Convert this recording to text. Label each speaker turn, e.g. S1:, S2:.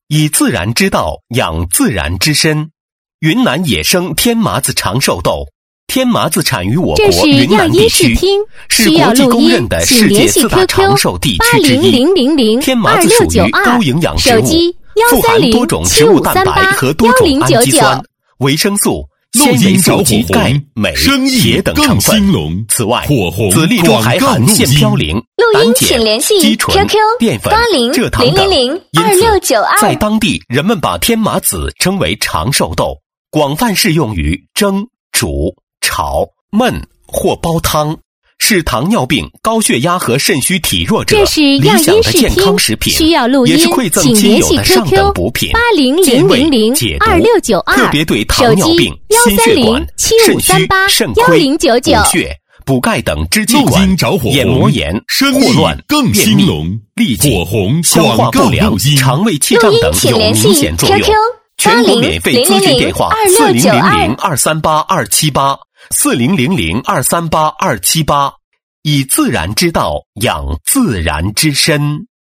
S1: 以自然之道养自然之身。云南野生天麻子长寿豆，天麻子产于我国云南地区，是国际公认的世界4大长寿地区之一。天麻子属于高营养植物，富含多种植物蛋白和多种氨基酸、维生素、纤维素及钙、镁、铁等成分。此外，籽粒中还含腺嘌呤、胆碱、肌醇、淀粉、蔗糖等。因此，在当地人们把天麻子称为长寿豆，广泛适用于蒸、煮、炒、焖或煲汤，是糖尿病、高血压和肾虚体弱者理想的健康食品，也是馈赠亲友的上等补品，健胃解毒，特别对糖尿病、心血管、肾虚、肾亏、补血、补钙等支气管、眼膜炎、霍乱、便秘、痢疾、消化不良、肠胃气胀等有明显作用。全国免费咨询电话：4000238278，4000238278，以自然之道养自然之身。